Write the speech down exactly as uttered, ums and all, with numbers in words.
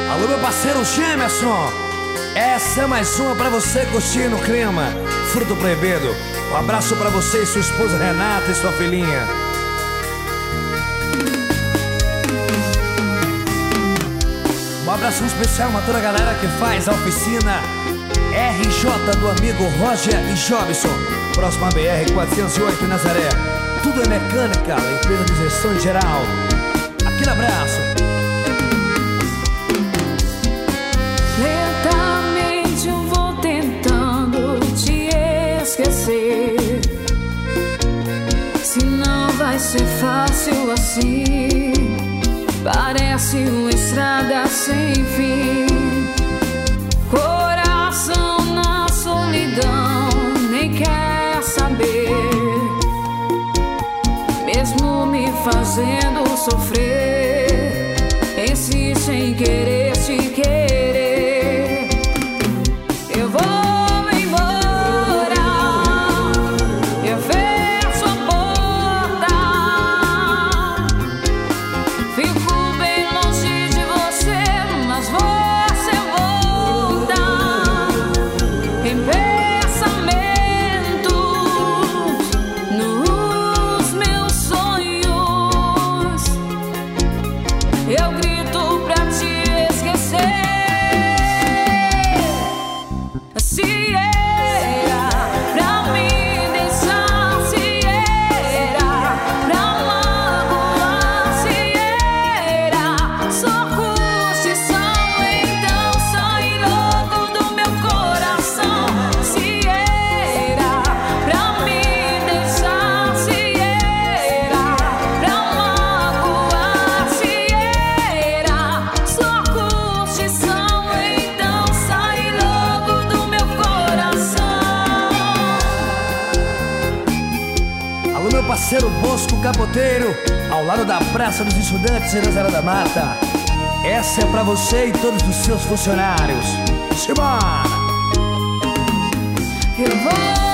Alô, meu parceiro Gemerson, essa é mais uma pra você curtir no clima. Fruto Proibido. Um abraço pra você e sua esposa Renata e sua filhinha. Um abraço especial pra toda a galera que faz a oficina R J do amigo Roger e Jobson, próximo a B R quatrocentos e oito em Nazaré. Tudo é mecânica, limpeza de gestão em geral. Aquele abraço. Lentamente eu vou tentando te esquecer. Se não vai ser fácil assim, parece uma estrada sem fim. Coração na solidão, nem quer saber. Mesmo me fazendo sofrer, insiste em querer te querer. Eu vou embora, eu fecho a porta. Fico bem longe de você, mas você volta em pensamentos, nos meus sonhos. Eu grito pra te esquecer. Se era pra me deixar, se era pra magoar, se era só curtição, então sai logo do meu coração. Se era pra me deixar, se era pra magoar, se era só curtição, então sai logo do meu coração. Alô, meu parceiro Bosco Capoteiro, ao lado da Praça dos Estudantes em Nazaré da Mata. Essa é pra você e todos os seus funcionários. Simbora! Eu vou